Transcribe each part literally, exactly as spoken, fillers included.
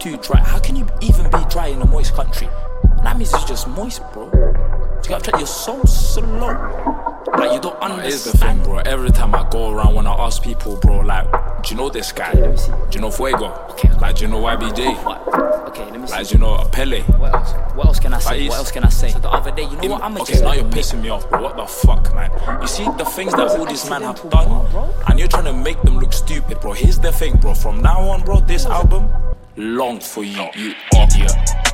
too dry. How can you even be dry in a moist country? That means it's just moist, bro. You're so slow. Like, you don't understand. Here's the thing, bro. Every time I go around, when I ask people, bro, like, do you know this guy? Okay, let me see. Do you know Fuego? Okay, okay. Like, do you know Y B J? What? Okay, let me see. Like, do you know Pele? What else? What else can I say? Like, what else can I say? So the other day, you know in, what? I'm okay, now you're pissing me off, bro. What the fuck, man? You see the things that all these men have done, and you're trying to make them look stupid, bro. Here's the thing, bro. From now on, bro, this album, long for you, you idiot.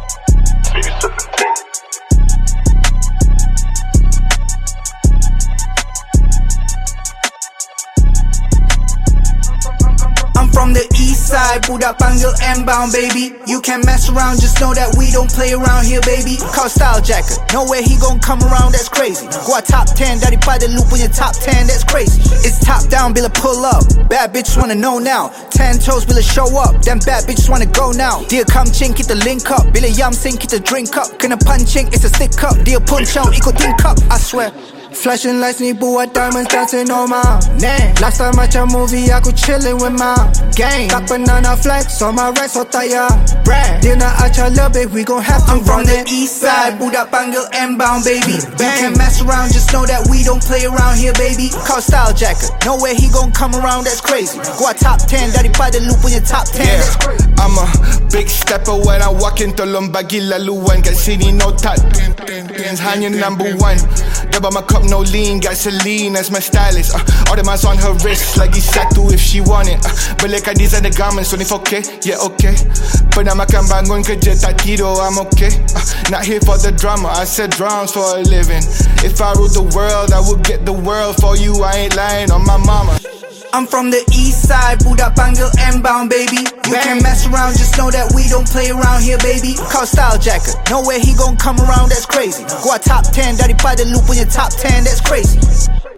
From the east side, Budak panggil M-bound, baby. You can mess around, just know that we don't play around here, baby. Call Style Jacker, nowhere he gon' come around, that's crazy. Gua top ten, daripada lu punya top ten, that's crazy. It's top down, bila pull up. Bad bitches wanna know now. Ten toes, bila show up. Them bad bitches wanna go now. Dia come ching, kita link up. Bila yam sing, kita drink up. Kena punching, it's a stick up. Dia pun chow, ikut think up, I swear. Flashing lights ni buat diamonds dancing on my name. Last time macam movie aku chillin' with my gang. Tak pernah nak flex on my racks, so tak ya brag. Dia nak acah lebih, we gon' have to. I'm from the east side, budak panggil M-bound, baby. You can mess around, just know that we don't play around here, baby. Call Style Jacker, nowhere he gon' come around, that's crazy. Gua top ten, daripada lu punya top ten, yeah. That's crazy. I'm a big stepper when I walk in, tolong bagi laluan. Kat sini no tat, hanya number one. Dia bawa my cup, no lean, gasoline, that's my stylist. uh, All the miles on her wrist, lagi satu if she want it. uh, Belikan design the garments, twenty-four K, yeah okay. Pernah makan bangun kerja tak tidur, I'm okay. uh, Not here for the drama, I said drums for a living. If I ruled the world, I would get the world for you, I ain't lying on my mama. I'm from the east side, budak panggil M-bound, baby. You can mess around, just know that we don't play around here, baby. Call Style Jacker, nowhere he gon' come around, that's crazy. Gua top ten, daripada lu punya top ten, that's crazy.